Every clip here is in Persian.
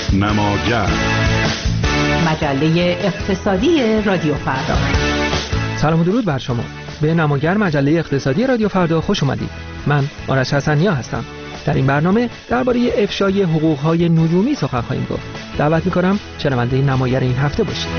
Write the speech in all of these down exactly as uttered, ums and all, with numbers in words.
نماگر، مجله اقتصادی رادیو فردا. سلام و درود بر شما. به نماگر مجله اقتصادی رادیو فردا خوش اومدید. من آرش حسنیا هستم. در این برنامه درباره افشای حقوق‌های نجومی سخن خواهیم گفت. دعوت می‌کنم شنونده نماگر این هفته باشید.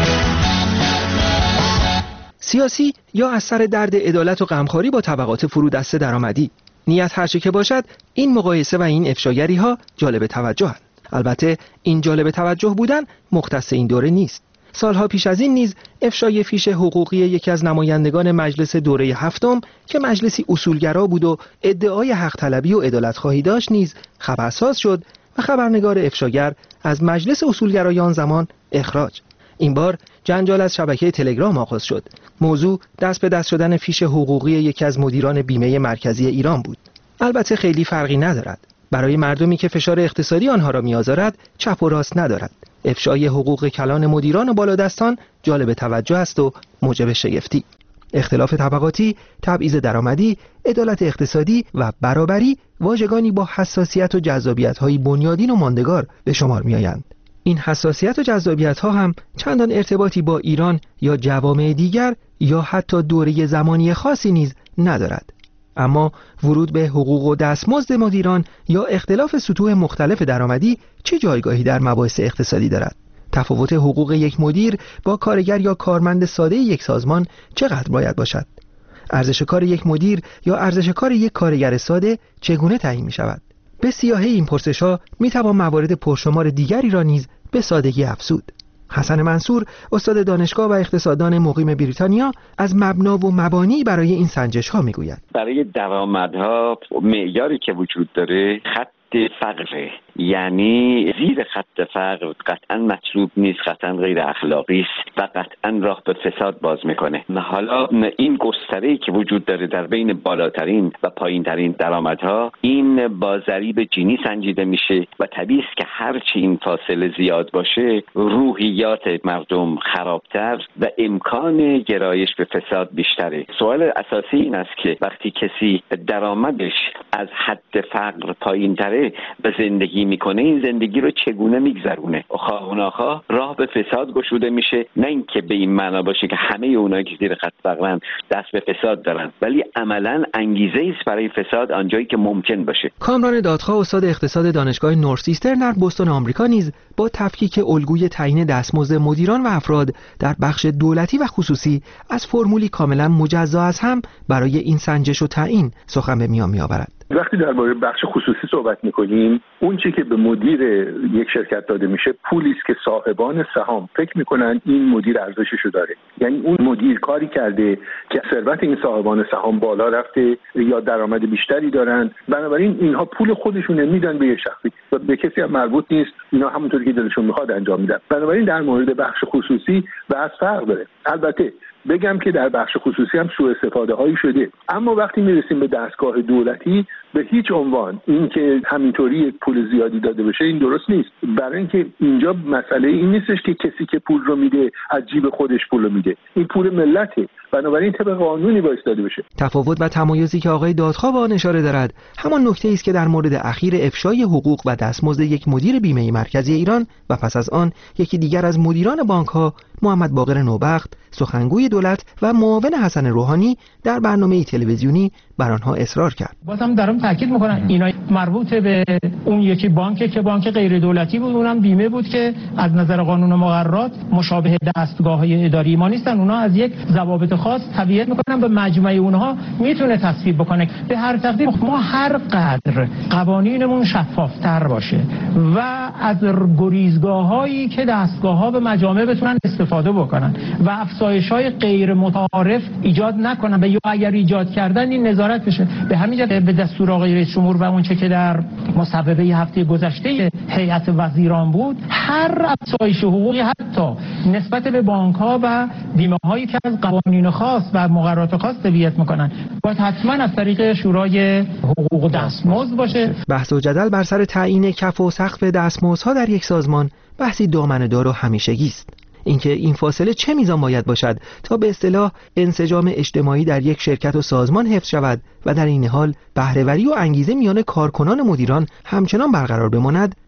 سیاسی یا از سر درد عدالت و غمخواری با طبقات فرودسته درآمدی. نیت هر چه که باشد، این مقایسه و این افشاگری‌ها جالب توجه‌اند. البته این جالب توجه بودن مختص این دوره نیست. سالها پیش از این نیز افشای فیش حقوقی یکی از نمایندگان مجلس دوره هفتم که مجلسی اصولگرا بود و ادعای حق طلبی و عدالت خواهی داشت نیز خبرساز شد و خبرنگار افشاگر از مجلس اصولگرایان زمان اخراج. این بار جنجال از شبکه تلگرام آغاز شد. موضوع دست به دست شدن فیش حقوقی یکی از مدیران بیمه مرکزی ایران بود. البته خیلی فرقی ندارد. برای مردمی که فشار اقتصادی آنها را می‌آزارد چپ و راست ندارد. افشای حقوق کلان مدیران و بالادستان جالب توجه است و موجب شگفتی. اختلاف طبقاتی، تبعیض درآمدی، عدالت اقتصادی و برابری واژگانی با حساسیت و جذابیت‌های بنیادین و ماندگار به شمار می‌آیند. این حساسیت و جذابیت‌ها هم چندان ارتباطی با ایران یا جوامع دیگر یا حتی دوره زمانی خاصی نیز ندارد. اما ورود به حقوق و دستمزد مدیران یا اختلاف سطوح مختلف درآمدی چه جایگاهی در مباحث اقتصادی دارد؟ تفاوت حقوق یک مدیر با کارگر یا کارمند ساده یک سازمان چقدر باید باشد؟ ارزش کار یک مدیر یا ارزش کار یک کارگر ساده چگونه تعیین می شود؟ به سیاهی این پرسش‌ها می توان موارد پرشمار دیگری را نیز به سادگی افزود. حسن منصور، استاد دانشگاه و اقتصاددان مقیم بریتانیا، از مبنا و مبانی برای این سنجش‌ها می‌گوید. برای درآمدها معیاری که وجود داره خط فقره، یعنی زیر خط فقر قطعا مطلوب نیست، قطعا غیر اخلاقی است و قطعا راه به فساد باز میکنه. حالا این گستره‌ای که وجود داره در بین بالاترین و پایینترین درآمدها، این با ضریب جینی سنجیده میشه و طبیعی است که هرچی این فاصله زیاد باشه روحیات مردم خرابتر و امکان گرایش به فساد بیشتره. سوال اساسی این است که وقتی کسی درآمدش از حد فقر پایینتره و زندگی میکنه، این زندگی رو چگونه میگذرونه؟ خواه و ناخواه راه به فساد گشوده میشه. نه اینکه به این معنا باشه که همه اونایی که زیر خط فقرن دست به فساد دارن، ولی عملا انگیزه است برای فساد آنجایی که ممکن باشه. کامران دادخواه، استاد اقتصاد دانشگاه نورث‌ایسترن در بوستون آمریکا، نیز با تفکیک الگوی تعیین دستمزد مدیران و افراد در بخش دولتی و خصوصی از فرمولی کاملا مجزا از هم برای این سنجش و تعیین سخن به میان میآورد. وقتی درباره بخش خصوصی صحبت می‌کنیم، اون چیزی که به مدیر یک شرکت داده میشه پولی است که صاحبان سهام فکر می‌کنن این مدیر ارزشش رو داره. یعنی اون مدیر کاری کرده که ثروت این صاحبان سهام بالا رفته یا درآمد بیشتری دارن، بنابراین اینها پول خودشون نمیدن به یک شخصی و به کسی هم مربوط نیست، اینا همونطوری که دلشون میخواد انجام میدن. بنابراین در مورد بخش خصوصی بحث فرق داره. البته بگم که در بخش خصوصی هم سوء استفاده هایی شده، اما وقتی میرسیم به دستگاه دولتی به هیچ عنوان این که همینطوری پول زیادی داده بشه این درست نیست. برای اینکه اینجا مسئله این نیستش که کسی که پول رو میده از جیب خودش پول رو میده، این پول ملته، بنابراین طبق قانونی باید داده بشه. تفاوت و تمایزی که آقای دادخواه به آن اشاره دارد همان نکته است که در مورد اخیر افشای حقوق و دستمزد یک مدیر بیمه مرکزی ایران و پس از آن یکی دیگر از مدیران بانک‌ها، محمد باقر نوبخت، سخنگوی دولت و معاون حسن روحانی، در برنامه تلویزیونی بر آنها اصرار کرد. بازم دارم تاکید میکنم اینا مربوط به اون یکی بانکه که بانک غیر دولتی بود، اونم بیمه بود که از نظر قانون و مقررات مشابه دستگاه‌های اداری ما نیستن. اونها از یک ضوابط خاص تبعیت میکنن، به مجموعه اونها میتونه تصویب بکنه. به هر تقدیر ما هر قدر قوانینمون شفافتر باشه و از گریزگاه‌هایی که دستگاه‌ها به مجامع بتونن استفاده بکنن و افزایش‌های غیر متعارف ایجاد نکنن و یا اگر ایجاد کردن این نظارت بشه. به همین جهت به دستور آقای رئیس جمهور و اون چه که در مصوبه هفته گذشته هیئت وزیران بود، هر افزایش حقوقی حتی نسبت به بانک‌ها و بیمه‌هایی که از قوانین خاص و مقررات خاص تبعیت می‌کنن باید حتما از طریق شورای حقوق و دستمزد باشه. بحث و جدل بر سر تعیین کف و سقف دستمزدها در یک سازمان بحثی دامنه‌دار و همیشگی است. اینکه این فاصله چه میزان باید باشد تا به اصطلاح انسجام اجتماعی در یک شرکت و سازمان حفظ شود و در این حال بهره‌وری و انگیزه میان کارکنان مدیران همچنان برقرار بماند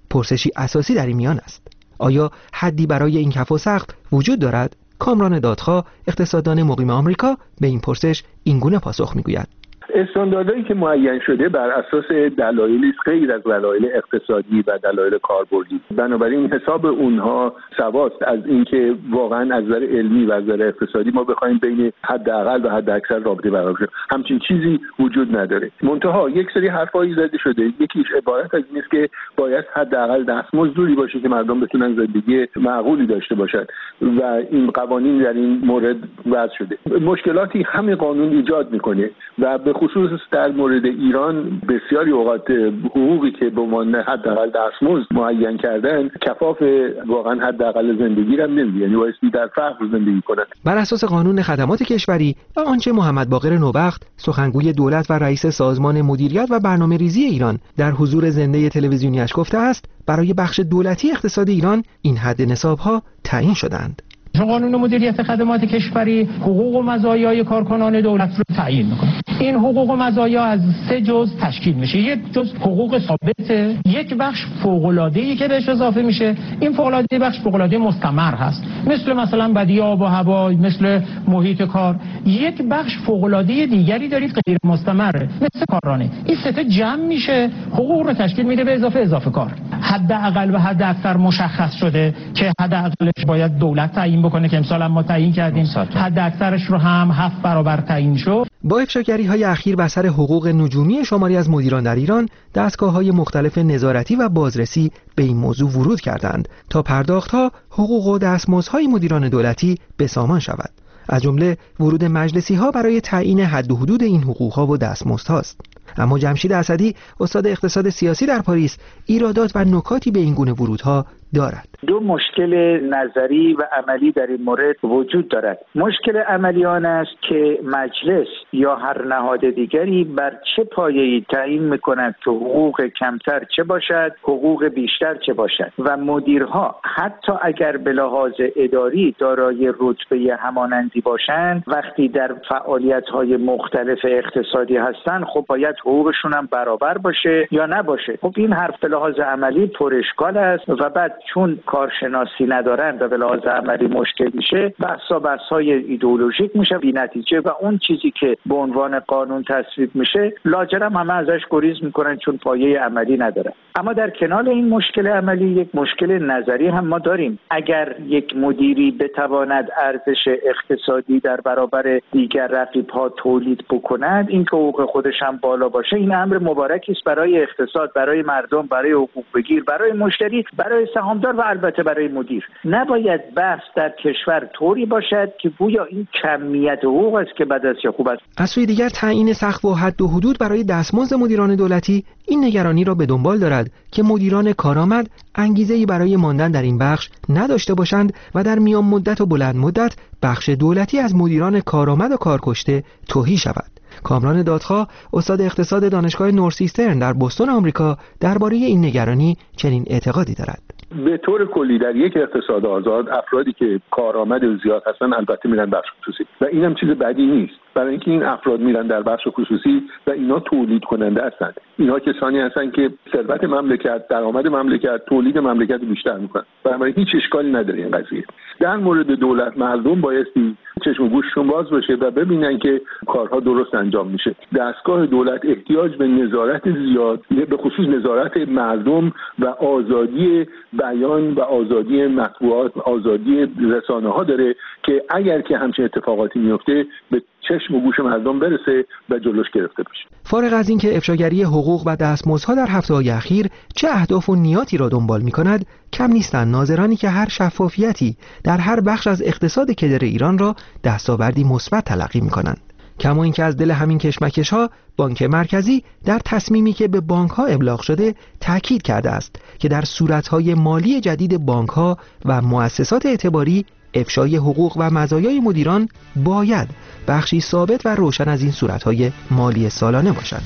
پرسشی اساسی در این میان است. آیا حدی برای این کف و سقف وجود دارد؟ کامران دادخواه، اقتصاددان مقیم آمریکا، به این پرسش اینگونه پاسخ میگوید: استانداردهایی که معین شده بر اساس دلایلی غیر از دلایل اقتصادی و دلایل کاربردی، بنابراین حساب اونها سواست از اینکه واقعا از نظر علمی و از نظر اقتصادی ما بخوایم بین حداقل و حداکثر رابطه برقرار کنیم، همچین چیزی وجود نداره. منتها یک سری حرفایی زده شده، یکیش عبارت از این است که باید حداقل دستمزد جوری باشه که مردم بتونن زندگی معقولی داشته باشند و این قوانین در این مورد وضع شده. مشکلاتی همین قانون ایجاد میکنه و به خصوص در مورد ایران بسیاری اوقات حقوقی که به عنوان حداقل دستمزد معین کردن کفاف واقعا حداقل زندگی را نمیده، یعنی بایستی در فقر زندگی کنند. بر اساس قانون خدمات کشوری و آنچه محمد باقر نوبخت، سخنگوی دولت و رئیس سازمان مدیریت و برنامه‌ریزی ایران، در حضور زنده تلویزیونیش گفته است، برای بخش دولتی اقتصاد ایران این حد نصاب‌ها تعیین شدند. قانون مدیریت خدمات کشوری حقوق و مزایای کارکنان دولت رو تعیین میکنه. این حقوق و مزایا از سه جزء تشکیل میشه. یک جزء حقوق ثابته، یک بخش فوق‌العاده‌ای که بهش اضافه میشه. این فوق‌العاده بخش فوق‌العاده مستمر هست، مثل مثلا بدی آب و هوا، مثل محیط کار. یک بخش فوق‌العاده دیگری دارید غیر مستمره، مثل کارانه. این سه تا جمع میشه، حقوق رو تشکیل میده به اضافه اضافه کار. حداقل و حداکثر مشخص شده که حداقلش باید دولت تعیین بکنه که امسال ما تعیین کردیم، حد اکثرش رو هم هفت برابر تعیین شد. با افشاگری‌های اخیر بر سر حقوق نجومی شماری از مدیران در ایران، دستگاه‌های مختلف نظارتی و بازرسی به این موضوع ورود کردند تا پرداخت‌ها، حقوق و دستمزدهای مدیران دولتی بسامان شود. از جمله ورود مجلسی‌ها برای تعیین حد و حدود این حقوق‌ها و دستمزدهاست. اما جمشید اسدی، استاد اقتصاد سیاسی در پاریس، ایرادات و نکاتی به این گونه ورودها دارد. دو مشکل نظری و عملی در این مورد وجود دارد. مشکل عملی آن است که مجلس یا هر نهاد دیگری بر چه پایه‌ای تعیین می‌کند که حقوق کمتر چه باشد، حقوق بیشتر چه باشد و مدیرها حتی اگر به لحاظ اداری دارای رتبه همانندی باشند، وقتی در فعالیت‌های مختلف اقتصادی هستند، خب باید حقوقشون هم برابر باشه یا نباشه. خب این حرف به لحاظ عملی پر اشکال است و بعد چون کارشناسی ندارند و به لحاظ عملی مشکل میشه، بحثا بحث‌های ایدئولوژیک میشه بی نتیجه و اون چیزی که به عنوان قانون تصویب میشه لاجرم همه ازش گریز میکنن چون پایه عملی نداره. اما در کنار این مشکل عملی یک مشکل نظری هم ما داریم. اگر یک مدیری بتواند ارزش اقتصادی در برابر دیگر رقیب‌ها تولید بکند، این که حقوق خودش هم بالا باشه، این امر مبارکی است برای اقتصاد، برای مردم، برای حقوق بگیر، برای مشتری، برای سهامدار و البته برای مدیر. نباید بحث در کشور طوری باشد که گویا این کمیت حقوق است که بد است یا خوب است. از سوی دیگر تعیین سقف و حد و حدود برای دستمزد مدیران دولتی این نگرانی را به دنبال دارد که مدیران کارآمد انگیزه‌ای برای ماندن در این بخش نداشته باشند و در میان مدت و بلند مدت بخش دولتی از مدیران کارآمد و کارکشته تهی شود. کامران دادخواه، استاد اقتصاد دانشگاه نورسیسترن در بوستون آمریکا، درباره این نگرانی چنین اعتقادی دارد. به طور کلی در یک اقتصاد آزاد افرادی که کارآمد زیاد هستن البته میرن بخش خصوصی و اینم چیز بدی نیست، برای اینکه این افراد میرن در بخش خصوصی و اینا تولید کننده هستند. اینها کسانی هستند که ثروت مملکت، درآمد مملکت، تولید مملکت بیشتر میکنن. برای هیچ اشکالی نداره این قضیه. در مورد دولت مردم بایستی چشم و گوششون باز بشه و ببینن که کارها درست انجام میشه. دستگاه دولت احتیاج به نظارت زیاد، به خصوص نظارت مردم و آزادی بیان و آزادی مطبوعات، آزادی رسانه‌ها داره که اگر که همچین اتفاقاتی میفته به چشم و گوش مردم برسه و جلوش گرفته بشه. فارغ از اینکه افشاگری حقوق و دستمزدها در هفته‌های اخیر چه اهداف و نیاتی را دنبال می‌کند، کم نیستند ناظرانی که هر شفافیتی در هر بخش از اقتصاد کدر ایران را دستاوردی مثبت تلقی می‌کنند. کما اینکه از دل همین کشمکش‌ها بانک مرکزی در تصمیمی که به بانک‌ها ابلاغ شده تاکید کرده است که در صورت‌های مالی جدید بانک‌ها و مؤسسات اعتباری افشای حقوق و مزایای مدیران باید بخشی ثابت و روشن از این صورت‌های مالی سالانه باشد.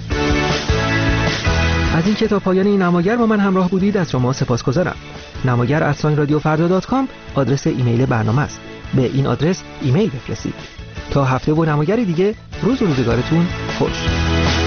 از این که تا پایان این نماگر با من همراه بودید از شما سپاسگزارم. نماگر ات رادیو فردا دات کام آدرس ایمیل برنامه است. به این آدرس ایمیل بفرستید. تا هفته و نماگر دیگه، روز و روزگارتون خوش.